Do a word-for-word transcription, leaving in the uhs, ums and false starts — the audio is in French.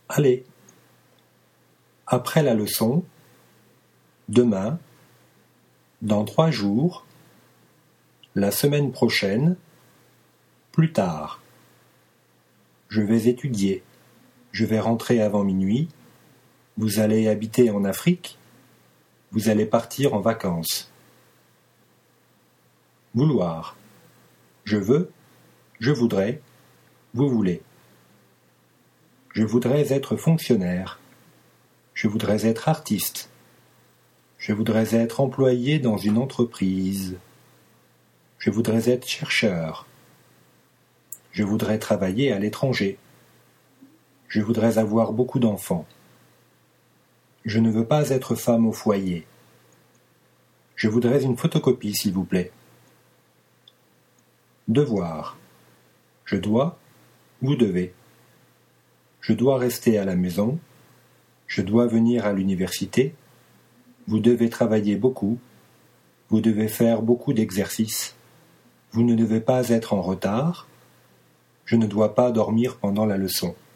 Allez. Après la leçon, demain, dans trois jours, la semaine prochaine, plus tard. Je vais étudier. Je vais rentrer avant minuit. Vous allez habiter en Afrique. Vous allez partir en vacances. Vouloir. Je veux, je voudrais, vous voulez. Je voudrais être fonctionnaire. Je voudrais être artiste. Je voudrais être employé dans une entreprise. Je voudrais être chercheur. Je voudrais travailler à l'étranger. Je voudrais avoir beaucoup d'enfants. Je ne veux pas être femme au foyer. Je voudrais une photocopie, s'il vous plaît. Devoir. Je dois, vous devez. Je dois rester à la maison. Je dois venir à l'université. Vous devez travailler beaucoup. Vous devez faire beaucoup d'exercices. Vous ne devez pas être en retard. Je ne dois pas dormir pendant la leçon.